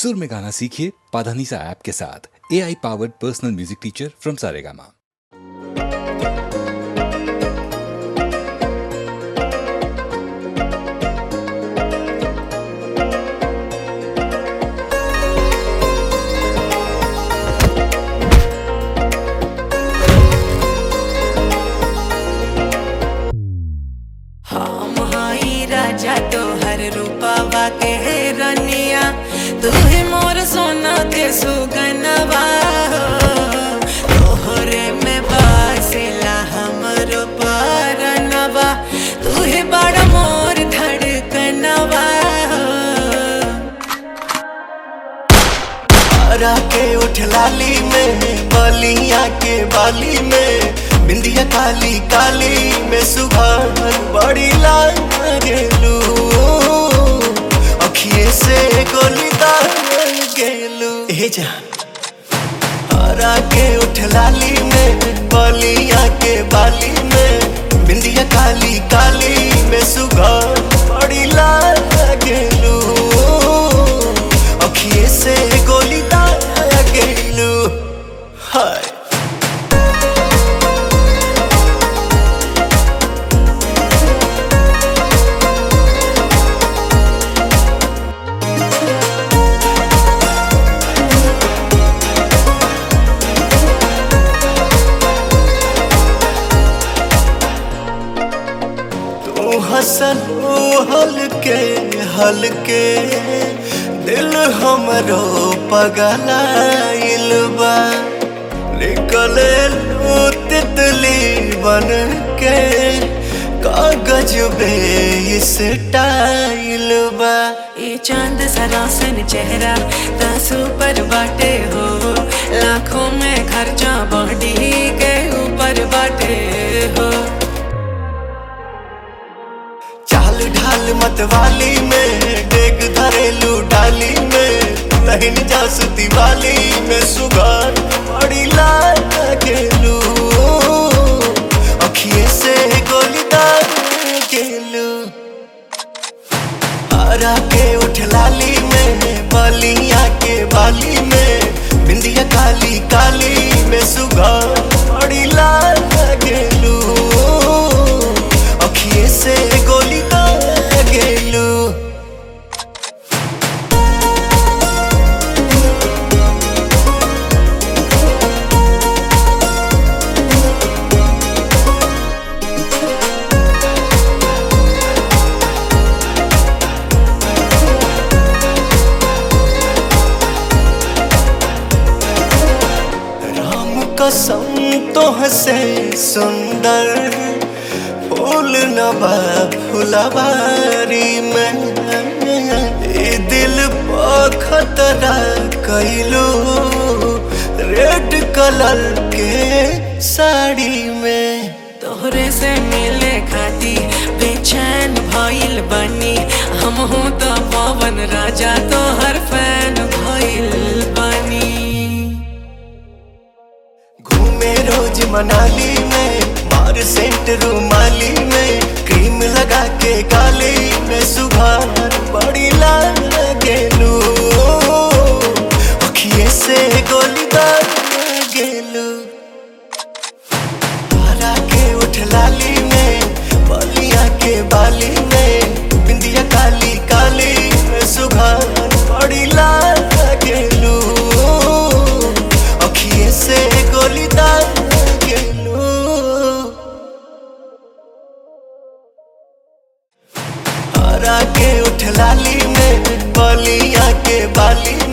सुर में गाना सीखिए पाधानीसा ऐप के साथ। AI powered personal music teacher from Saregama. राजा तो हर रूपावा के रनिया, तू ही मोर सोना के सुगनवा, तोहरे में बासेला हमरो परनवा, तू ही बड़ा मोर धड़कनवा। हरा के उठ लाली में, बलिया के बाली में, बिंदिया काली काली में सुघार बड़ी लाल गेलू, अखिए से गोली दार गेलू। ए जान हरा के उठ लाली में, बलिया के बाली में, बिंदिया काली काली में सुघार बड़ी लाल गेलू, अखिए से गोली दार गेलू। हाय हसन हलके हलके दिल हमरो पगलाइल बा, निकले तितली बन के कागज बे स्टाइल बा। ये चांद सरासन चेहरा तासु पर बाटे हो, लाखों में खर्चा बॉडी के ऊपर बाटे हो। ढाल मतवाली में डेग धरेलू डाली में, तहिन जासुती वाली में सुगार बड़ी लाल गेलू, अखिए से गोली दार गेलू। हरा के उठ लाली में, बलिया के बाली में, बिंदिया काली काली में सुगार बड़ी लाल गेलू, अखिए से गोली गेलू। राम कसम तोह से सुंदर फूल नवा फुलवारी में, दिल पर खतरा कैलू रेड कलर के साड़ी में। तोहरे से मिले खाती बेचैन भइल बनी, हम हूँ तो पवन राजा तोहर फैन भइल बनी। घूमे रोज मनाली में, मार सेंट रूमाली में, क्रीम लगा के गाली में सुघार बड़ी लाल गेलू, अखिए से गोली दार गेलू। हरा के उठ लाली में, बलिया के बाली में, बिंदिया काली काली में सुघार बड़ी लाल गेलू, अखिए से गोली दार गेलू। हरा के उठ लाली में, बलिया के बाली